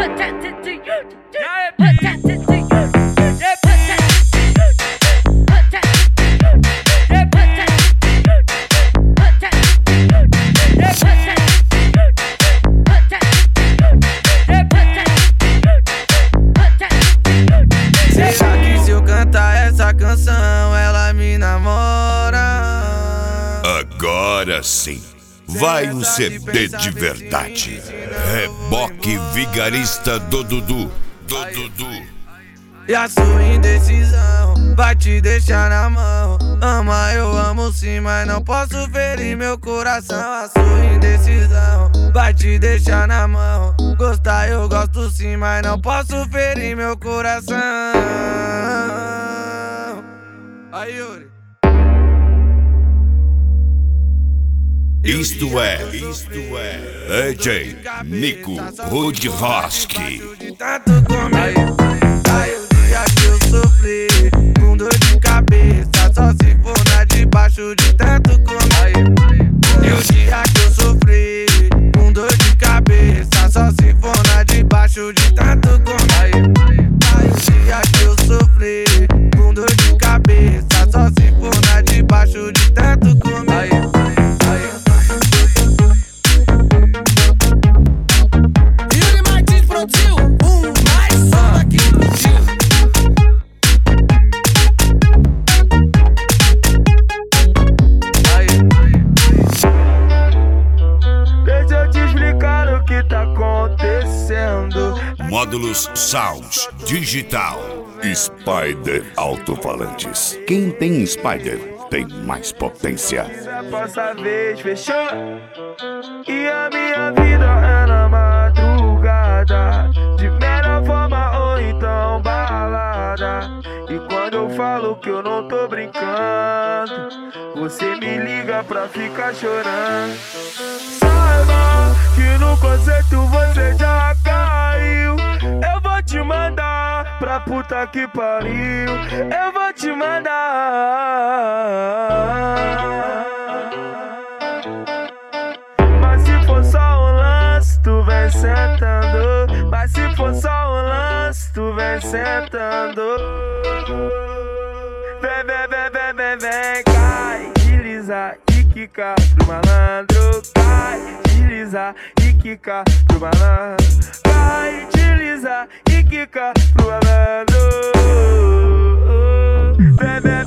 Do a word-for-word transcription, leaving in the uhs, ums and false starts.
Será que se eu cantar essa canção ela me namora? Agora sim, vai um C D de verdade. Reboque vigarista do Dudu, do Dudu. E a sua indecisão vai te deixar na mão. Ama, eu amo sim, mas não posso ferir meu coração. A sua indecisão vai te deixar na mão. Gostar eu gosto sim, mas não posso ferir meu coração. Aí, Yuri. Isto é, isto é D J Nico Rudroski. Tanto comer, aí o dia que eu sofri com dor de cabeça, só se for na debaixo de tanto comer. E o dia que eu sofri com dor de cabeça, só se for na debaixo de tanto comer. Aí o dia que eu sofri com dor de cabeça, só se for na debaixo de tanto comer. Módulos Sounds Digital. Spider Alto-Falantes. Quem tem Spider tem mais potência. Passa vez, fechou? E a minha vida é na madrugada, de melhor forma ou então balada. E quando eu falo que eu não tô brincando, você me liga pra ficar chorando. Saiba que no conceito você já caiu. Eu vou te mandar pra puta que pariu. Eu vou te mandar. Mas se for só um lance, tu vem sentando. Mas se for só um lance, tu vem sentando. Vem, vem, vem, vem, vem, vem, cai, desliza e quica pro malandro. Cai, desliza e quica pro malandro. Cai, desliza e quica pro malandro. Vem, vem,